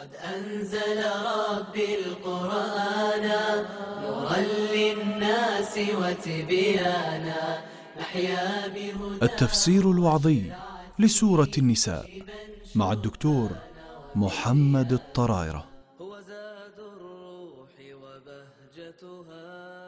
قد أنزل ربي القرآن نورا للناس وتبيانا نحيا بهدى. التفسير الوعظي لسورة النساء مع الدكتور محمد الطرايرة. هو زاد الروح وبهجتها.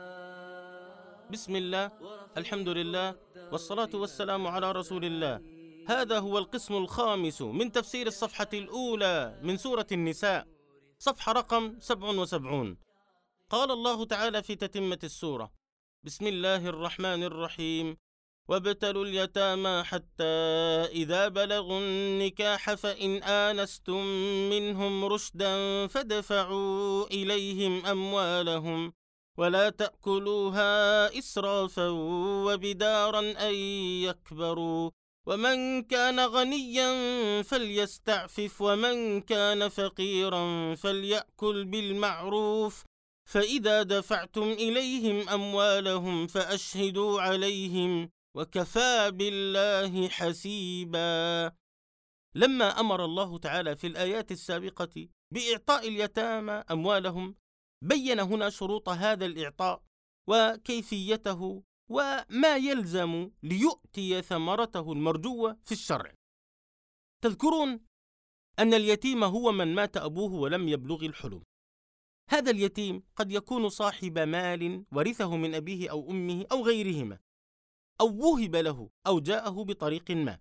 بسم الله، الحمد لله، والصلاة والسلام على رسول الله. هذا هو القسم الخامس من تفسير الصفحة الأولى من سورة النساء، صفحة رقم 77. قال الله تعالى في تتمة السورة: بسم الله الرحمن الرحيم: وابتلوا اليتامى حتى إذا بلغوا النكاح فإن آنستم منهم رشدا فادفعوا إليهم أموالهم ولا تأكلوها إسرافا وبدارا أن يكبروا ومن كان غنيا فليستعفف ومن كان فقيرا فليأكل بالمعروف فإذا دفعتم إليهم أموالهم فأشهدوا عليهم وكفى بالله حسيبا. لما أمر الله تعالى في الآيات السابقة بإعطاء اليتامى أموالهم، بين هنا شروط هذا الإعطاء وكيفيته وما يلزم ليؤتي ثمرته المرجوة في الشرع. تذكرون أن اليتيم هو من مات أبوه ولم يبلغ الحلم. هذا اليتيم قد يكون صاحب مال ورثه من أبيه أو أمه أو غيرهما، أو وهب له أو جاءه بطريق ما،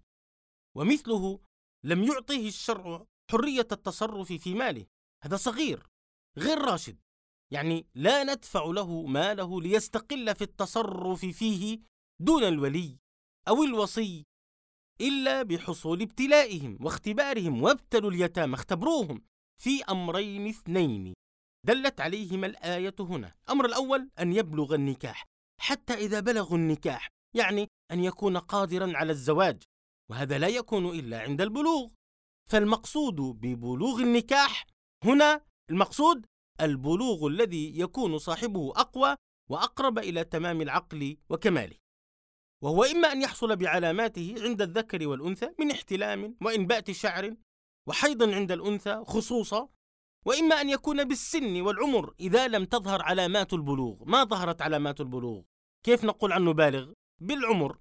ومثله لم يعطه الشرع حرية التصرف في ماله. هذا صغير غير راشد، يعني لا ندفع له ماله ليستقل في التصرف فيه دون الولي أو الوصي إلا بحصول ابتلائهم واختبارهم. وابتلوا اليتامى، اختبروهم في أمرين اثنين دلت عليهما الآية هنا. الأمر الأول أن يبلغ النكاح، حتى إذا بلغوا النكاح يعني أن يكون قادرا على الزواج، وهذا لا يكون إلا عند البلوغ. فالمقصود ببلوغ النكاح هنا المقصود البلوغ الذي يكون صاحبه أقوى وأقرب إلى تمام العقل وكماله، وهو إما أن يحصل بعلاماته عند الذكر والأنثى من احتلام وإنبات شعر وحيض عند الأنثى خصوصا، وإما أن يكون بالسن والعمر إذا لم تظهر علامات البلوغ. ما ظهرت علامات البلوغ كيف نقول عنه بالغ؟ بالعمر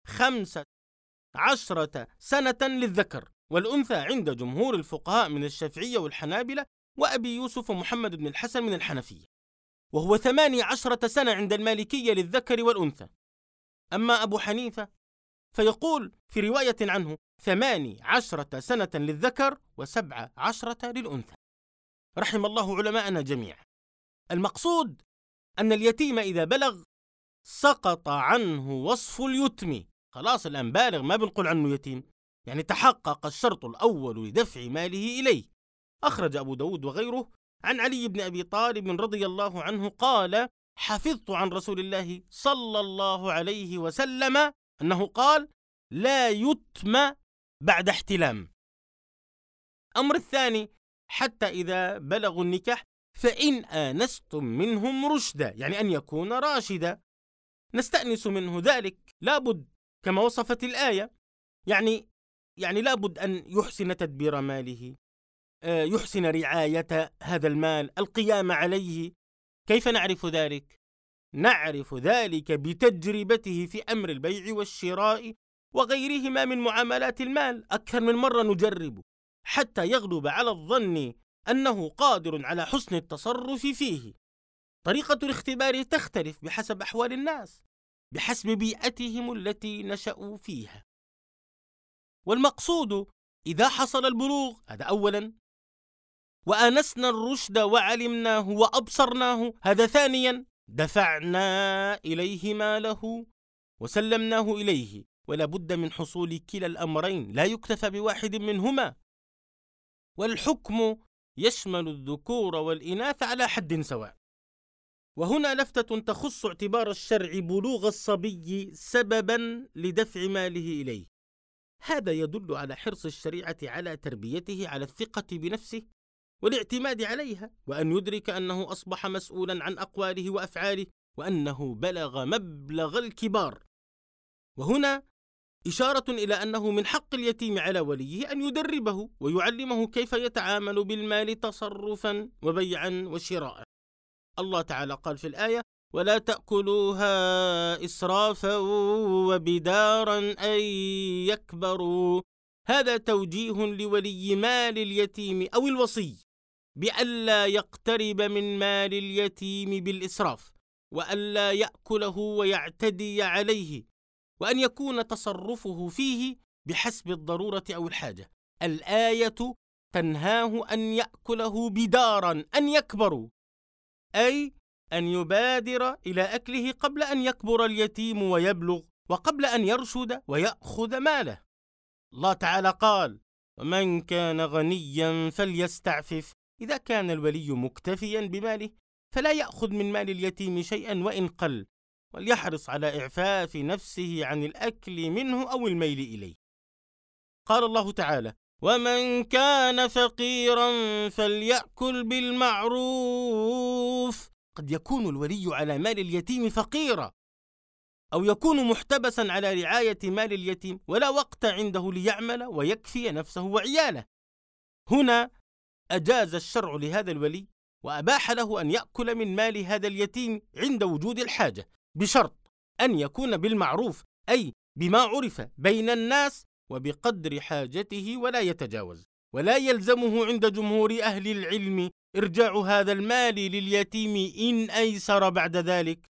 15 سنة للذكر، والأنثى عند جمهور الفقهاء من الشافعية والحنابلة وأبي يوسف ومحمد بن الحسن من الحنفية، وهو 18 سنة عند المالكية للذكر والأنثى. أما أبو حنيفة فيقول في رواية عنه 18 سنة للذكر و17 للأنثى، رحم الله علماءنا جميعا. المقصود أن اليتيم إذا بلغ سقط عنه وصف اليتم، خلاص الآن بالغ، ما بنقول عنه يتيم، يعني تحقق الشرط الأول لدفع ماله إليه. أخرج أبو داود وغيره عن علي بن أبي طالب رضي الله عنه قال: حفظت عن رسول الله صلى الله عليه وسلم أنه قال: لا يتم بعد احتلام. أمر الثاني: حتى إذا بلغوا النكاح فإن آنستم منهم رشدا، يعني أن يكون راشدا. نستأنس منه ذلك لابد كما وصفت الآية، يعني لابد أن يحسن تدبير ماله، يحسن رعاية هذا المال، القيام عليه. كيف نعرف ذلك؟ نعرف ذلك بتجربته في أمر البيع والشراء وغيرهما من معاملات المال. أكثر من مرة نجرب حتى يغلب على الظن أنه قادر على حسن التصرف فيه. طريقة الاختبار تختلف بحسب أحوال الناس، بحسب بيئتهم التي نشأوا فيها. والمقصود إذا حصل البلوغ، هذا أولا، وآنسنا الرشد وعلمناه وأبصرناه، هذا ثانيا، دفعنا إليه ماله وسلمناه إليه. ولا بد من حصول كلا الأمرين، لا يكتفى بواحد منهما. والحكم يشمل الذكور والإناث على حد سواء. وهنا لفتة تخص اعتبار الشرع بلوغ الصبي سببا لدفع ماله إليه. هذا يدل على حرص الشريعة على تربيته على الثقة بنفسه والاعتماد عليها، وأن يدرك أنه أصبح مسؤولا عن أقواله وأفعاله، وأنه بلغ مبلغ الكبار. وهنا إشارة إلى أنه من حق اليتيم على وليه أن يدربه ويعلمه كيف يتعامل بالمال تصرفا وبيعا وشراء. الله تعالى قال في الآية: ولا تأكلوها إسرافا وبدارا أن يكبروا. هذا توجيه لولي مال اليتيم أو الوصي بألا يقترب من مال اليتيم بالإسراف، وألا يأكله ويعتدي عليه، وأن يكون تصرفه فيه بحسب الضرورة أو الحاجة. الآية تنهاه أن يأكله بدارا أن يكبروا، أي أن يبادر إلى أكله قبل أن يكبر اليتيم ويبلغ، وقبل أن يرشد ويأخذ ماله. الله تعالى قال: ومن كان غنيا فليستعفف. إذا كان الولي مكتفيا بماله فلا يأخذ من مال اليتيم شيئا وإن قل، وليحرص على إعفاف نفسه عن الأكل منه أو الميل إليه. قال الله تعالى: ومن كان فقيرا فليأكل بالمعروف. قد يكون الولي على مال اليتيم فقيرا، أو يكون محتبسا على رعاية مال اليتيم ولا وقت عنده ليعمل ويكفي نفسه وعياله. هنا أجاز الشرع لهذا الولي وأباح له أن يأكل من مال هذا اليتيم عند وجود الحاجة، بشرط أن يكون بالمعروف، أي بما عرف بين الناس وبقدر حاجته ولا يتجاوز. ولا يلزمه عند جمهور أهل العلم إرجاع هذا المال لليتيم إن أيسر بعد ذلك.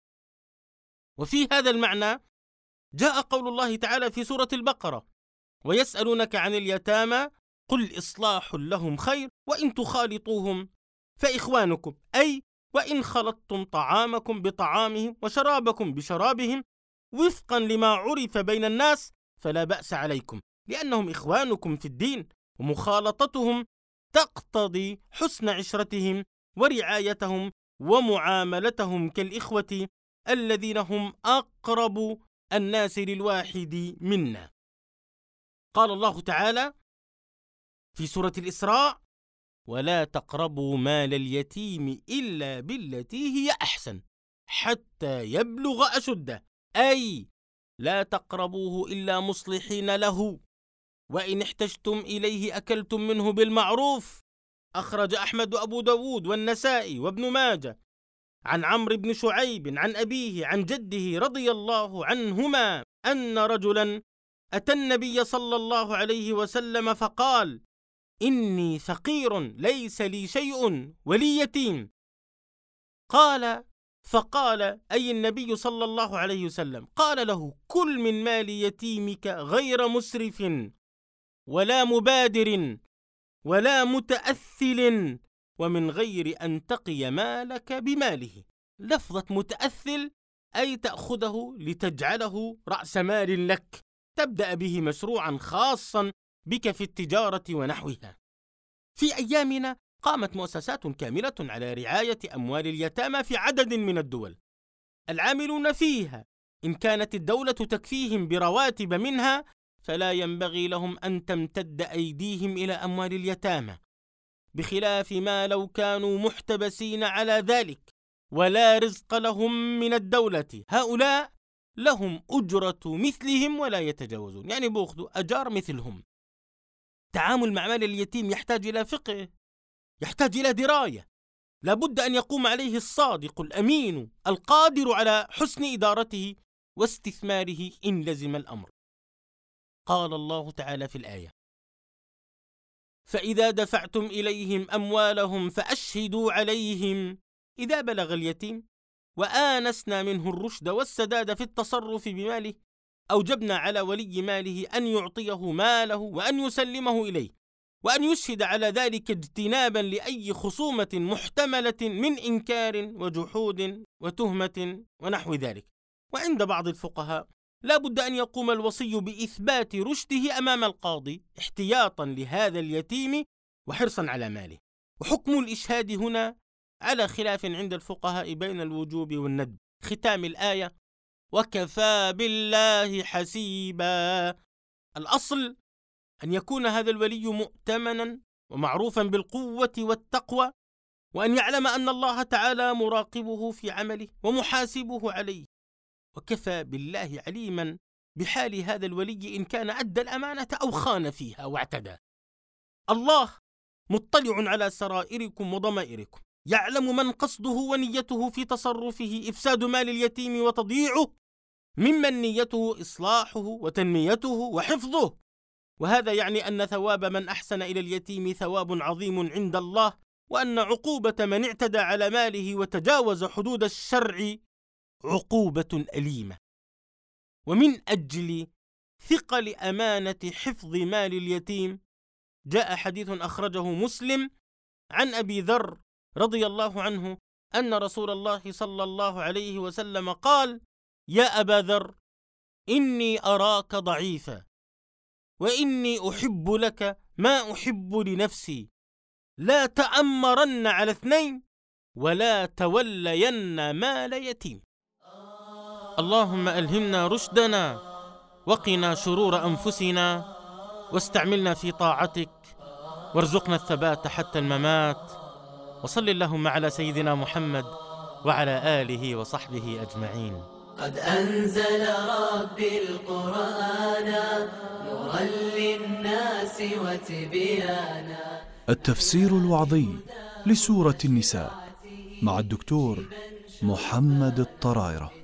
وفي هذا المعنى جاء قول الله تعالى في سورة البقرة: ويسألونك عن اليتامى قل إصلاح لهم خير وإن تخالطوهم فإخوانكم، أي وإن خلطتم طعامكم بطعامهم وشرابكم بشرابهم وفقا لما عرف بين الناس فلا بأس عليكم، لأنهم إخوانكم في الدين، ومخالطتهم تقتضي حسن عشرتهم ورعايتهم ومعاملتهم كالإخوة الذين هم أقرب الناس للواحد منا. قال الله تعالى في سورة الإسراء: ولا تقربوا مال اليتيم إلا بالتي هي أحسن حتى يبلغ أشده، أي لا تقربوه إلا مصلحين له، وإن احتجتم إليه أكلتم منه بالمعروف. أخرج أحمد وأبو داود والنسائي وابن ماجه عن عمرو بن شعيب عن أبيه عن جده رضي الله عنهما أن رجلا أتى النبي صلى الله عليه وسلم فقال: إني فقير ليس لي شيء ولي يتيم. فقال أي النبي صلى الله عليه وسلم قال له: كل من مال يتيمك غير مسرف ولا مبادر ولا متأثل، ومن غير أن تقي مالك بماله. لفظة متأثل أي تأخذه لتجعله رأس مال لك، تبدأ به مشروعا خاصا بك في التجارة ونحوها. في أيامنا قامت مؤسسات كاملة على رعاية أموال اليتامى في عدد من الدول. العاملون فيها إن كانت الدولة تكفيهم برواتب منها فلا ينبغي لهم أن تمتد أيديهم إلى أموال اليتامى، بخلاف ما لو كانوا محتبسين على ذلك ولا رزق لهم من الدولة. هؤلاء لهم أجرة مثلهم ولا يتجاوزون، يعني بأخذوا أجار مثلهم. تعامل مع مال اليتيم يحتاج إلى فقه، يحتاج إلى دراية، لابد أن يقوم عليه الصادق الأمين القادر على حسن إدارته واستثماره إن لزم الأمر. قال الله تعالى في الآية: فإذا دفعتم إليهم أموالهم فأشهدوا عليهم. إذا بلغ اليتيم وآنسنا منه الرشد والسداد في التصرف بماله أوجبنا على ولي ماله أن يعطيه ماله وأن يسلمه إليه، وأن يشهد على ذلك اجتنابا لأي خصومة محتملة من إنكار وجحود وتهمة ونحو ذلك. وعند بعض الفقهاء لا بد أن يقوم الوصي بإثبات رشده أمام القاضي احتياطا لهذا اليتيم وحرصا على ماله. وحكم الإشهاد هنا على خلاف عند الفقهاء بين الوجوب والندب. ختام الآية: وكفى بالله حسيبا. الأصل أن يكون هذا الولي مؤتمنا ومعروفا بالقوة والتقوى، وأن يعلم أن الله تعالى مراقبه في عمله ومحاسبه عليه. وكفى بالله عليما بحال هذا الولي إن كان أدى الأمانة أو خان فيها واعتدى. الله مطلع على سرائركم وضمائركم، يعلم من قصده ونيته في تصرفه إفساد مال اليتيم وتضييعه، ممن نيته إصلاحه وتنميته وحفظه. وهذا يعني أن ثواب من أحسن إلى اليتيم ثواب عظيم عند الله، وأن عقوبة من اعتدى على ماله وتجاوز حدود الشرع عقوبة أليمة. ومن أجل ثقل أمانة حفظ مال اليتيم جاء حديث أخرجه مسلم عن أبي ذر رضي الله عنه أن رسول الله صلى الله عليه وسلم قال: يا أبا ذر، إني أراك ضعيفا، وإني أحب لك ما أحب لنفسي، لا تأمرن على 2 ولا تولين مال يتيم. اللهم ألهمنا رشدنا، وقنا شرور أنفسنا، واستعملنا في طاعتك، وارزقنا الثبات حتى الممات. وصل اللهم على سيدنا محمد وعلى آله وصحبه أجمعين. قد أنزل ربي القرآن نورا للناس وتبيانا. التفسير الوعظي لسورة النساء مع الدكتور محمد الطرايرة.